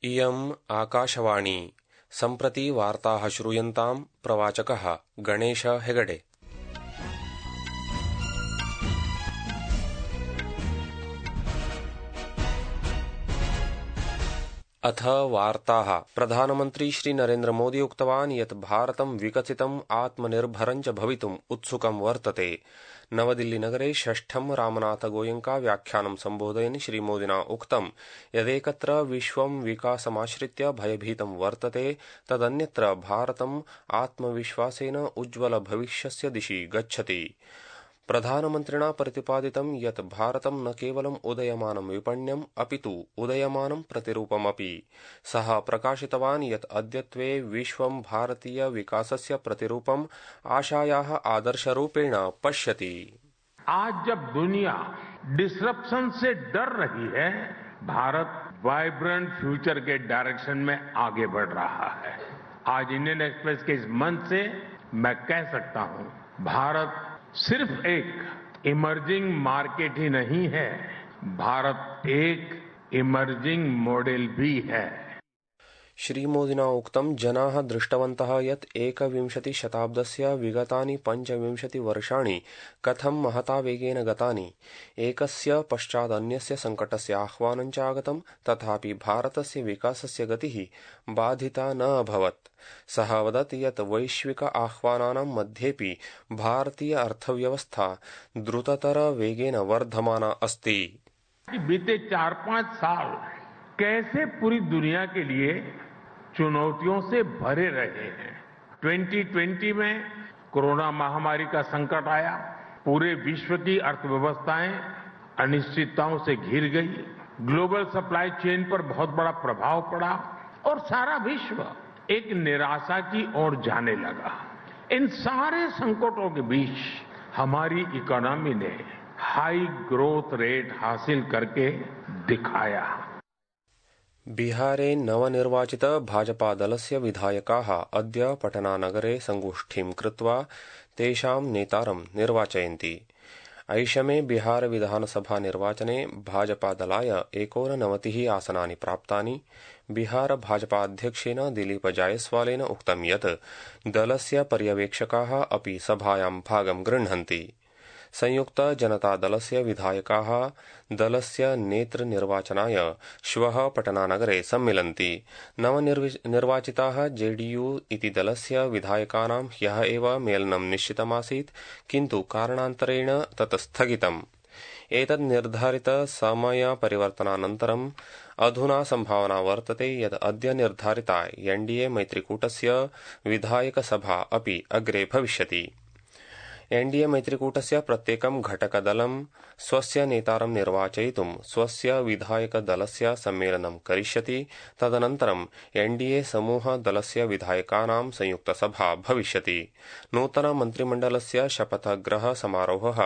इयम् आकाशवाणी। सम्प्रति वार्ताः श्रूयन्ताम्। प्रवाचकः गणेश हेगडे। अथ वार्ताः। प्रधानमन्त्री श्री नरेन्द्र मोदी उक्तवान् यत् भारतं विकसितम् आत्मनिर्भरं च भवितुम् उत्सुकं वर्तते। नवदिल्लीनगरे षष्ठं रामनाथ गोयंका व्याख्यानं सम्बोधयन् श्रीमोदिना उक्तं यदेकत्र विश्वं विकासमाश्रित्य भयभीतं वर्तते तदन्यत्र भारतम् आत्मविश्वासेन उज्ज्वलभविष्यस्य दिशि गच्छति। प्रधानमन्त्रिणा प्रतिपादितं यत् भारतं न केवलम् उदयमानं विपण्यम् अपितु उदयमानं प्रतिरूपमपि। सः प्रकाशितवान् यत् अद्यत्वे विश्वं भारतीय विकासस्य प्रतिरूपम् आशायाः आदर्शरूपेण पश्यति। आज जब दुनिया डिसरप्शन से डर रही है, भारत वाइब्रेंट फ्यूचर के डायरेक्शन में आगे बढ़ रहा है। आज इंडियन एक्सप्रेस के इस मंच से मैं कह सकता हूं, भारत सिर्फ एक इमर्जिंग मार्केट ही नहीं है, भारत एक इमर्जिंग मॉडल भी है। श्रीमोदिना उक्तं जनाः दृष्टवन्तः यत् 21 शताब्दस्य विगतानि 25 वर्षाणि कथं महता वेगेन गतानि। एकस्य पश्चादन्यस्य सङ्कटस्य आह्वानं च आगतं, तथापि भारतस्य विकासस्य गतिः बाधिता न अभवत्। सः वदति यत् वैश्विक आह्वानानां मध्येपि भारतीय अर्थव्यवस्था द्रुततर वेगेन वर्धमाना अस्ति। बीते 4-5 साल कैसे पूरी दुनिया के लिए चुनौतियों से भरे रहे हैं। 2020 में कोरोना महामारी का संकट आया, पूरे विश्व की अर्थव्यवस्थाएं अनिश्चितताओं से घिर गई, ग्लोबल सप्लाई चेन पर बहुत बड़ा प्रभाव पड़ा और सारा विश्व एक निराशा की ओर जाने लगा। इन सारे संकटों के बीच हमारी इकोनॉमी ने हाई ग्रोथ रेट हासिल करके दिखाया। बिहारे नवनिर्वाचित भाजपा दलस्य विधायकाः अद्य पटनानगरे संगोष्ठीं कृत्वा तेषां नेतारं निर्वाचयन्ति। ऐषमे बिहार विधानसभा निर्वाचने भाजपादलाय 89 आसनानि प्राप्तानि। बिहार भाजपाध्यक्षेन दिलीप जायसवालेन उक्तं यत् दलस्य पर्यवेक्षकाः अपि सभायां भागं गृह्णन्ति। संयुक्त जनता दलस्य विधायकाः दलस्य नेतृनिर्वाचनाय श्वः पटनानगरे सम्मिलन्ति। नवनिर्वाचिताः जेडीयू इति दलस्य विधायकानां ह्यः एव मेलनं निश्चितमासीत्, किन्तु कारणान्तरेण तत् स्थगितम्। एतद् निर्धारित समयपरिवर्तनानन्तरम् अधुना सम्भावना वर्तते यत् अद्य निर्धारिता एनडीए मैत्रिकूटस्य विधायकसभा अपि अग्रे भविष्यति। एनडीए मैत्रिकूटस्य प्रत्येकं घटकदलं स्वस्य नेतारं निर्वाचयितुं स्वस्य विधायकदलस्य सम्मेलनं करिष्यति। तदनन्तरं एनडीए समूह दलस्य विधायकानां संयुक्तसभा भविष्यति। नूतन मन्त्रिमण्डलस्य शपथग्रह समारोहः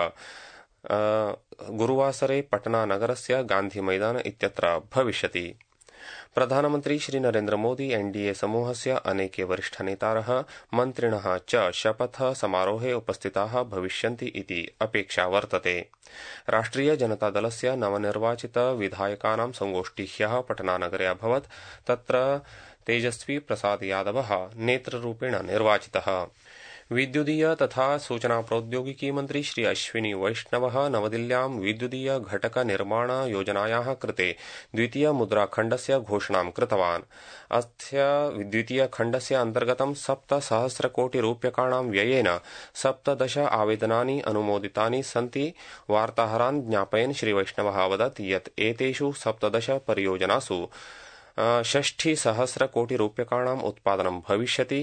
गुरुवासरे पटनानगरस्य गान्धीमैदान इत्यत्र भविष्यति। प्रधानमन्त्री श्री नरेन्द्र मोदी एनडीए समूहस्य अनेके वरिष्ठनेतारः मन्त्रिणः च शपथ समारोहे उपस्थिताः भविष्यन्ति इति अपेक्षा वर्तते। राष्ट्रिय जनतादलस्य नवनिर्वाचित विधायकानां संगोष्ठी ह्यः पटनानगरे अभवत्। तत्र तेजस्वी प्रसाद यादवः नेतृरूपेण निर्वाचितः। विद्युदीय तथा सूचना प्रौद्योगिकी मन्त्री श्री अश्विनी वैष्णवः नवदिल्ल्यां विद्युदीय घटक निर्माण योजनायाः कृते द्वितीय मुद्राखण्डस्य घोषणां कृतवान्। अस्य द्वितीयखण्डस्य अन्तर्गतं 7,000 कोटिरूप्यकाणां व्ययेन 17 आवेदनानि अनुमोदितानि सन्ति। वार्ताहरान् ज्ञापयन् श्री वैष्णवः अवदत् यत् एतेषु 17 परियोजनासु 60,000 कोटिरूप्यकाणाम् उत्पादनं भविष्यति।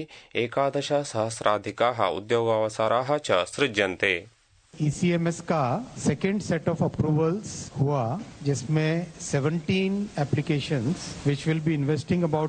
11,000 उद्योगावसराः च सृज्यन्ते। ईसीएमएस का सेकेंड सेट ऑफ अप्रूवल्स हुआ, जिसमें 17 applications which will be investing about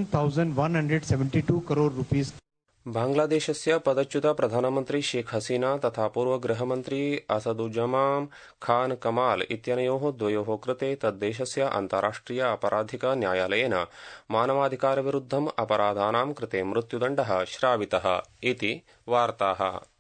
7,172 crore rupees. बांग्लादेशस्य पदच्युत प्रधानमन्त्री शेख हसीना तथा पूर्व गृहमन्त्री असदुज्जमान् खान कमाल इत्यनयोः द्वयोः कृते तद्देशस्य अन्ताराष्ट्रिय अपराधिक न्यायालयेन मानवाधिकारविरुद्धम् अपराधानां कृते मृत्युदण्डः श्रावितः इति वार्ताः।